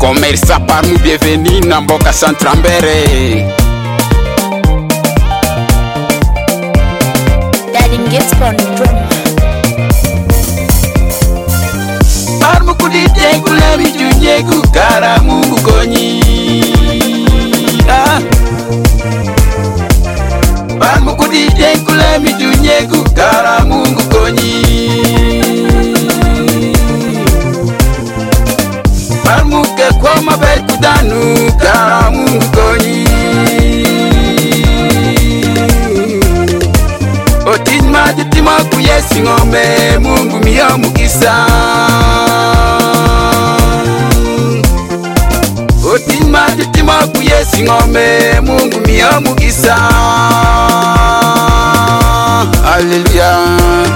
Commerça parmu bienvenue na mboka Santrambere. Daddy gets on drum. Parmu kudite kule mijunye kukara Mungu konyi. Parmu kudite kule mijunye kukara Mungu konyi. Parmu ke kwa mabel kudanu kara Mungu konyi. Otinma jitima kuyesi ngome Mungu miyo mukisa. Otinma jitima kuyesi ngome Mungu miyo mukisa. Hallelujah.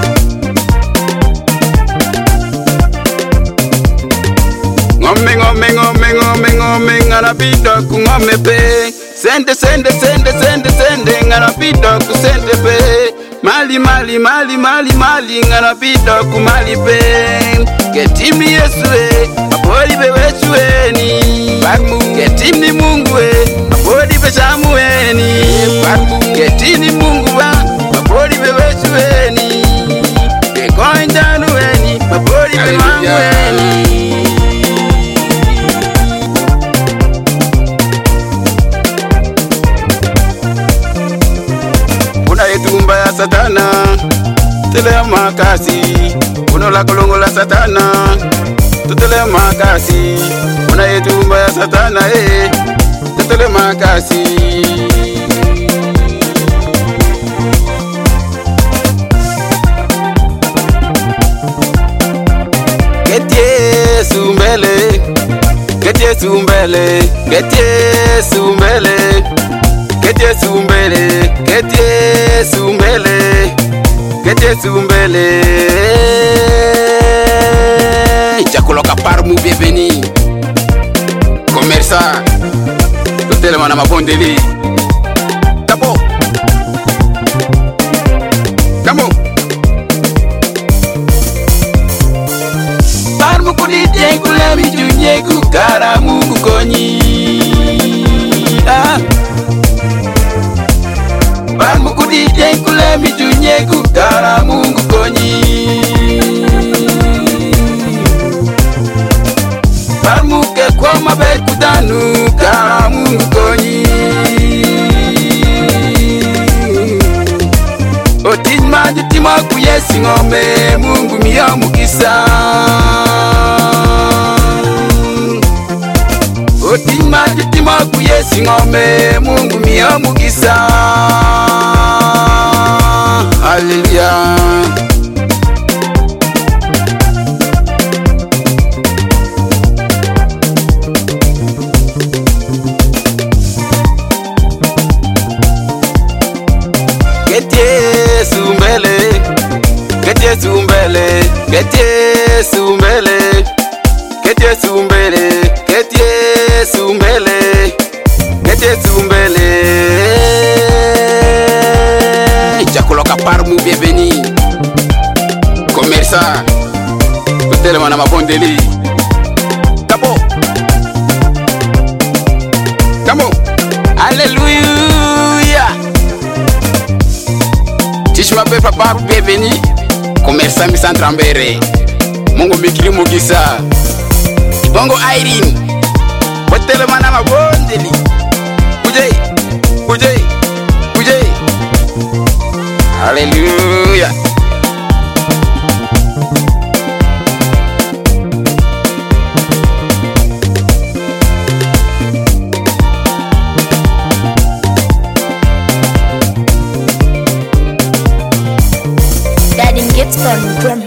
Ngome ngome ngome ngome ngome ngarapita ku ngome pe. Sende sende sende sende sende ngarapita ku sende pe. Mali mali mali mali mali ngarapita ku mali pe. Getimi Yesu apori bewechueni. Getimi Mungu apori bechamueni. Getini Mungu apori bewechueni. Gekoindanueni apori bewamueni. Tumba ya Satana tele makasi uno la kolongo la Satana tutele makasi una yetumba ya Satana tutele makasi Getie sumbele Getie sumbele Getie sumbele Getie sumbele, Getie sumbele, Getie sumbele. Chakoloka parmu bienvenue. Commerça, tutele mana mabondeli. Tabo, kamo. Parmu kudite kule mijunye kukara Mungu konyi. Parmu kudite kule mijunye kukara Mungu konyi. Parmu ke kwa mabel kudanu kara Mungu konyi. Otinma jitima kuyesi ngome Mungu miyo mukisa. Otinma jitima kuyesi ngome Mungu miyo mukisa. Hallelujah. Getie sumbele, Getie sumbele, Getie sumbele, Getie sumbele, Getie sumbele, Getie sumbele. Chakoloka parmu bienvenue. Commerça, tutele mana mabondeli. Tabo, kamo. Hallelujah. Tishma pepa parmu bienvenue. Commerça mi Santrambere. Mungu mikiri mugisa. Bongo Irene. Tutele mana mabondeli. Kuje, kuje, kuje. Hallelujah. Daddy gets on drum.